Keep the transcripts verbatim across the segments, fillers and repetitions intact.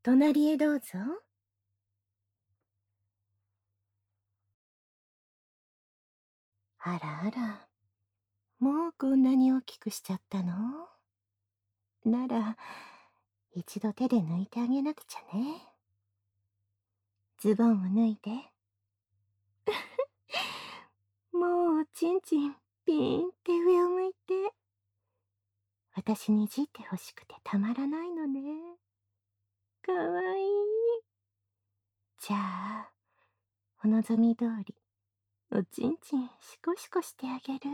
隣へどうぞ。あらあら、もうこんなに大きくしちゃったの？なら、一度手で抜いてあげなくちゃね。ズボンを脱いで。もうおちんちん、ピーンって上を向いて。私にいじってほしくてたまらないのね。かわいい。じゃあ、お望み通り、おちんちんシコシコしてあげる。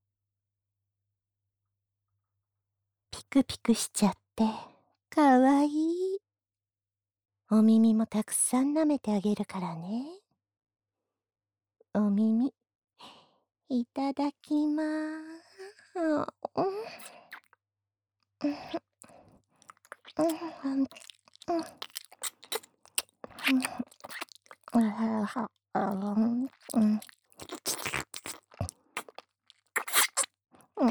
ピクピクしちゃって、かわいい。お耳もたくさん舐めてあげるからね。お耳、いただきまーす。うん、うん、うん、うん、うん、うん、うん、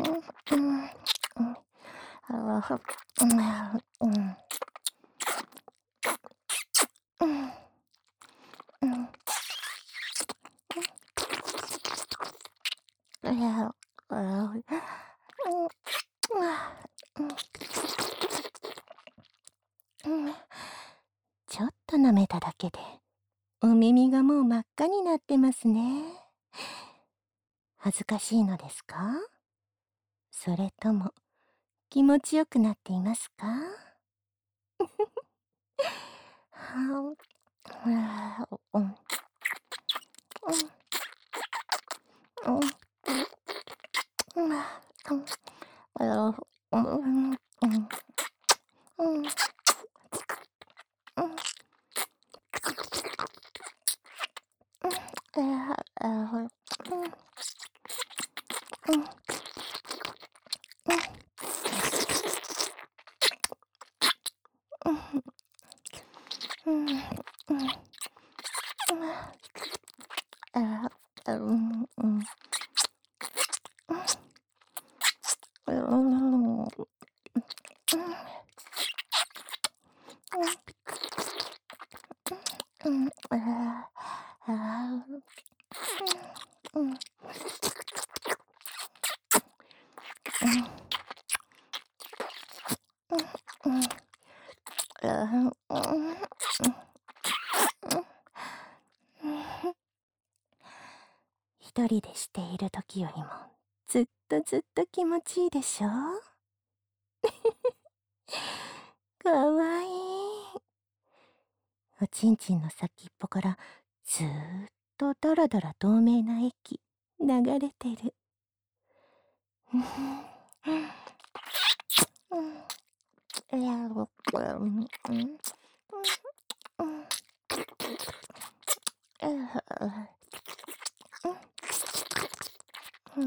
ちょっと舐めただけで、お耳がもう真っ赤になってますね。恥ずかしいのですか？それとも、気持ちよくなっていますか？はあ、うん、うん、うん、うん、あ、うん、うん、うん、うん、あ、あ、うん、うん、うん、うん、あ、うん、うん、うん、うん、あ、あ、うん、うん、うん、あ、うん、一人でしている時よりもずっとずっと気持ちいいでしょ？かわいい。おちんちんの先っぽからずーっとだらだら透明な液流れてる。うんうん、いや、僕、うん、うん、うん、うん、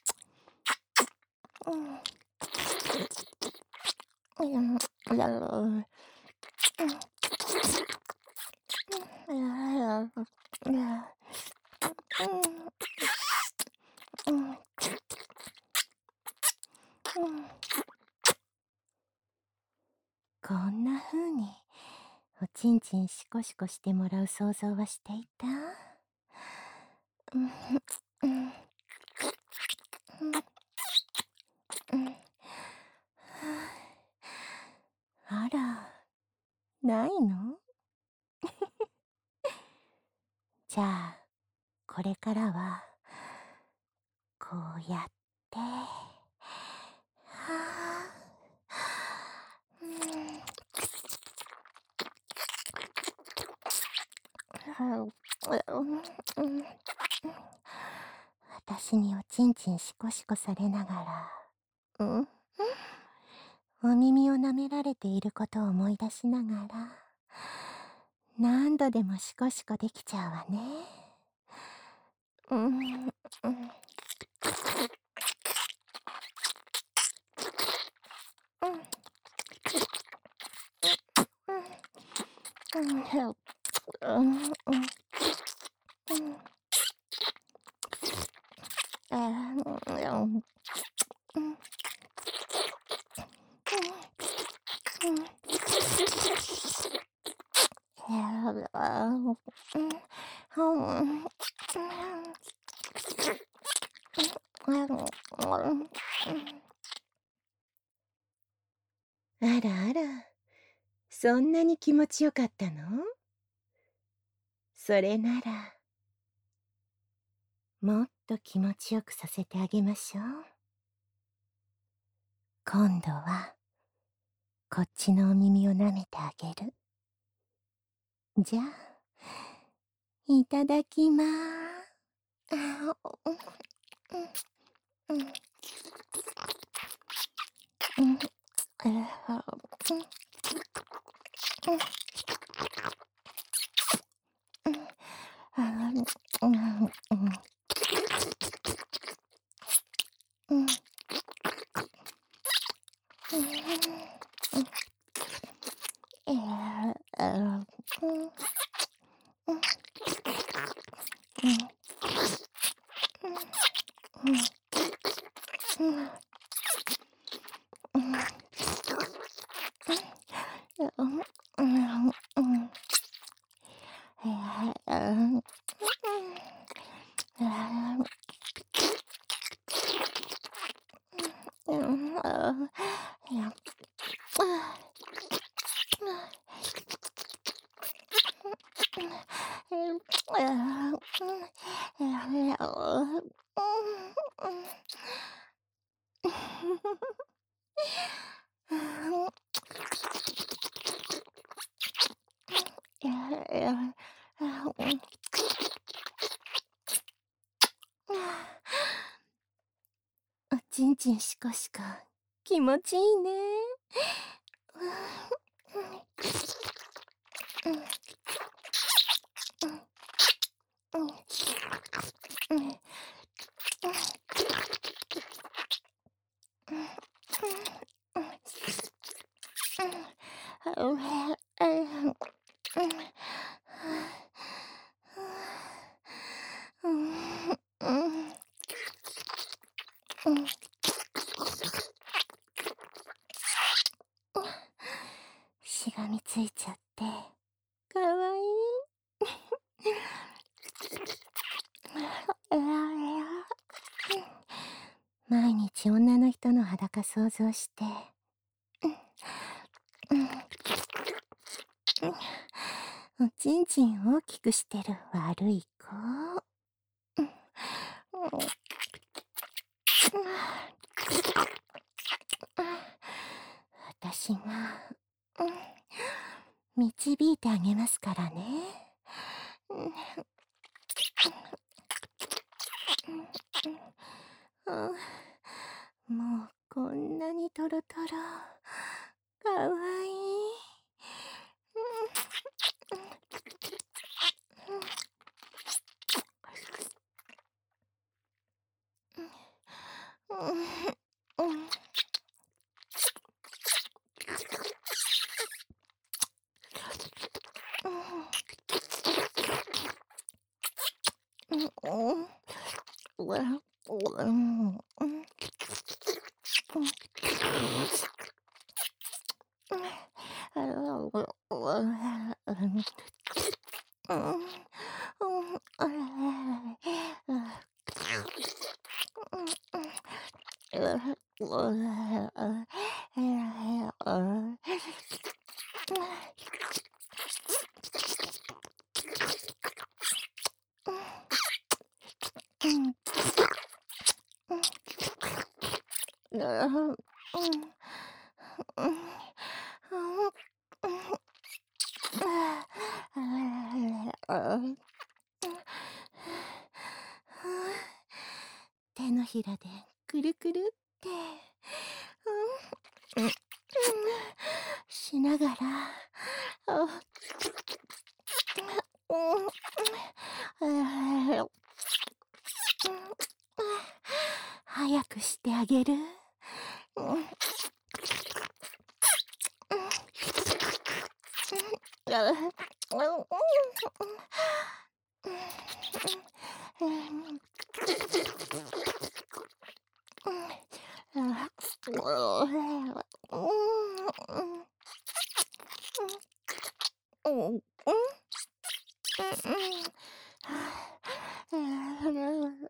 うん、うん、いや、うん、いや、いや、うん、うん、うん。こんな風に、おちんちんシコシコしてもらう想像はしていた？うん、うん、うん、うん。あら、ないの？じゃあ、これからは、こうやって、はあ、うん、はあ、うん、うん、私におちんちんシコシコされながら、うん、お耳を舐められていることを思い出しながら、何度でもシコシコできちゃうわね。うん、うん、うん、うん、うん、うん、うん、あー、うん、うん、うん、 あらあら、そんなに気持ちよかったの？それなら、もっと気持ちよくさせてあげましょう。今度は、こっちのお耳を舐めてあげる。じゃあ、いただきまーす。あうんうんうんうんあうんうんうんあうんうんうんえーあうんうんうんうんうんうんうんうんえーうんうんあいやあおちんちんしこしこ気持ちいいね。しがみついちゃってかわいい。毎日女の人の裸想像して、おちんちん大きくしてる悪い子。私が、導いてあげますからね。もうこんなにトロトロかわいい。手のひらでくるくるってしながら早くしてあげる。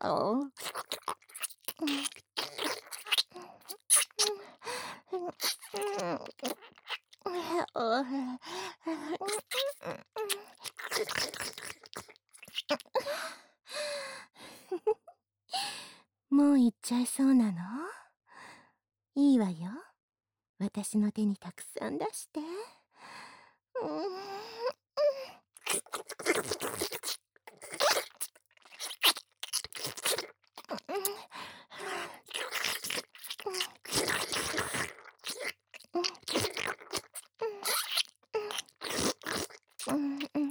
もう行っちゃいそうなの？いいわよ。私の手にたくさん出して。うーん。うんうん。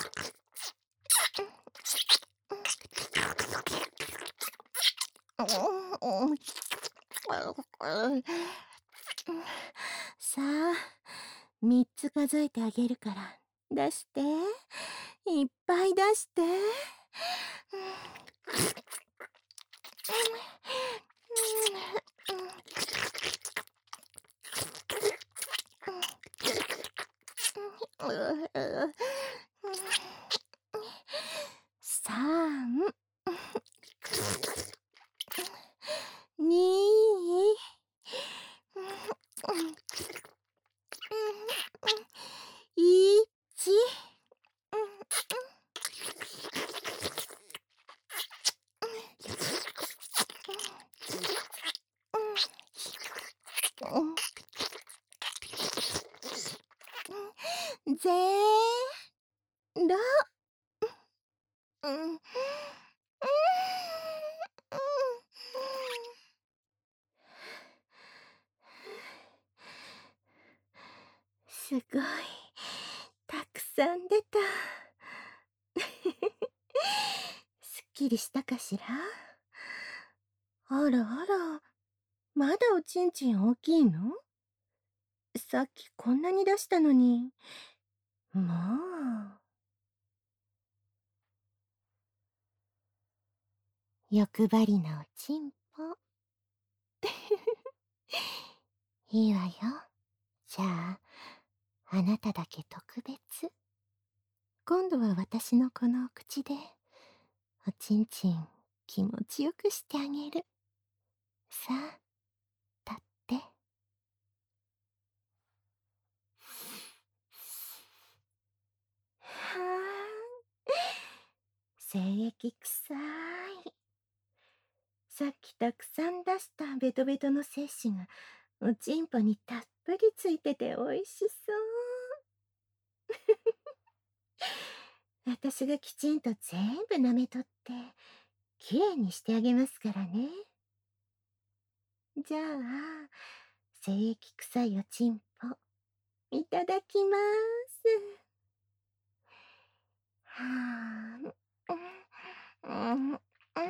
さあ、みっつ数えてあげるから出して。いっぱい出して。さん、に、いち。ぜろ。うん。すごい。たくさん出た。すっきりしたかしら？あらあら、まだおちんちん大きいの？さっきこんなに出したのに。もう。欲張りなおちんぽ。いいわよ。じゃあ、あなただけ特別。今度は私のこのお口で、おちんちん気持ちよくしてあげる。さあ、立って。はあ、精液臭い。さっきたくさん出したベトベトの精子がおちんぽにたっぷりついてておいしそう。私がきちんと全部舐めとって、きれいにしてあげますからね。じゃあ、精液臭いおちんぽ、いただきます。はあ、うん、うん、うん、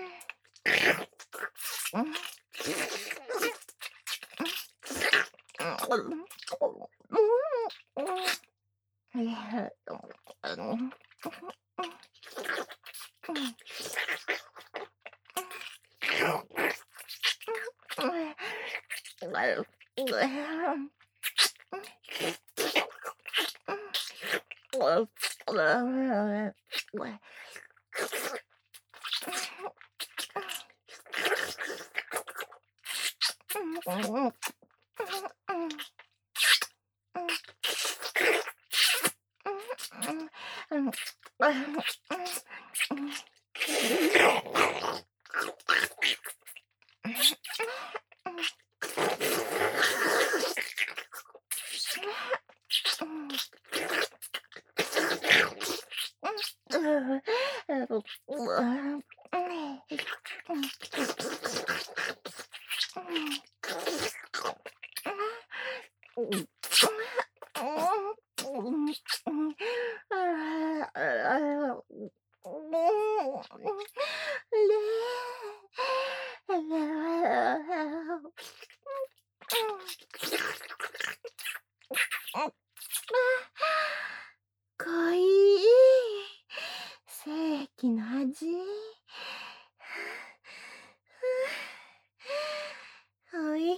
かいい。精液の味。おいしい。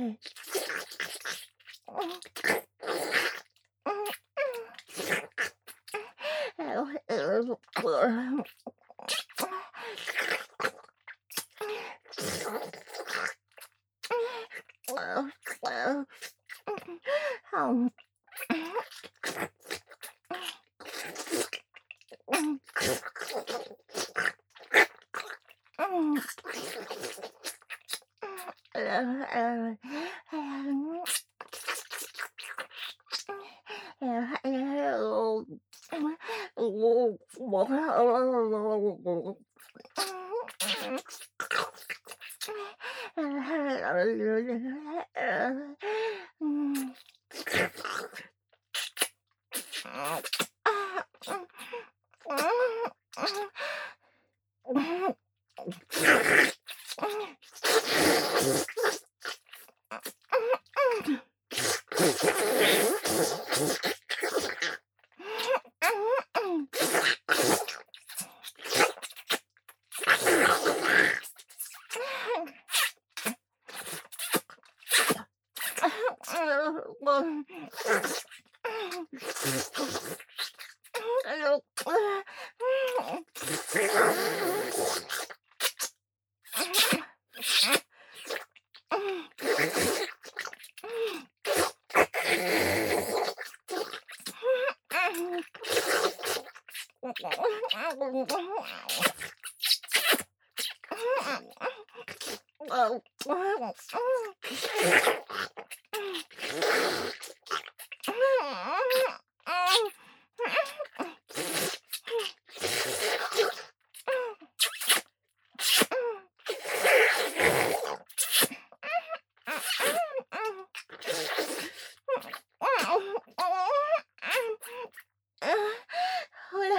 ほら、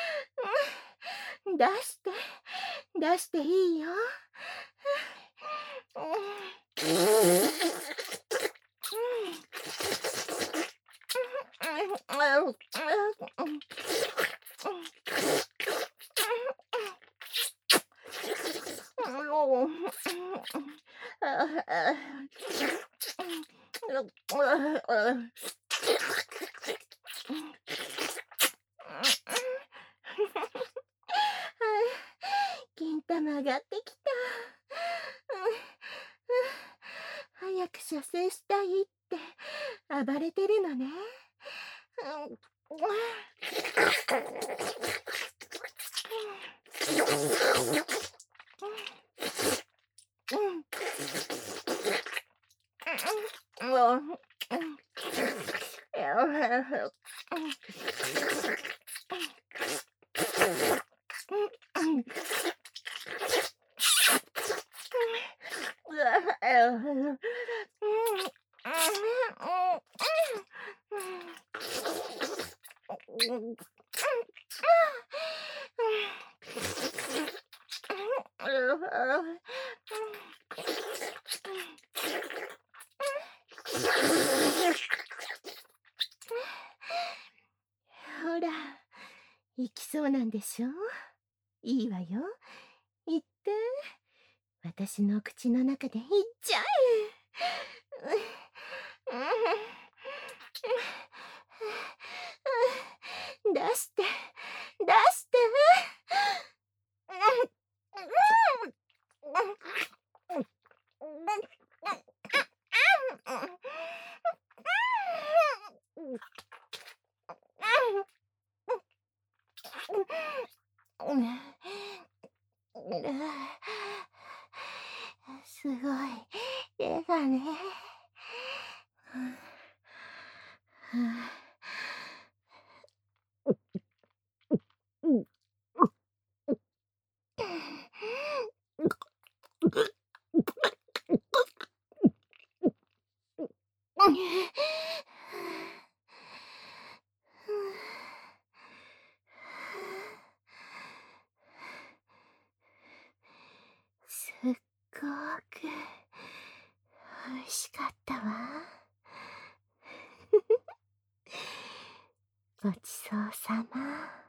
出して、出していいよ。金玉上がってきた。早く射精したいって暴れてるのね。ほら、行きそうなんでしょ？いいわよ。行って。私の口の中で行っちゃえ。出して、出して。すごい絵がね。すっごく美味しかったわ。ごちそうさま。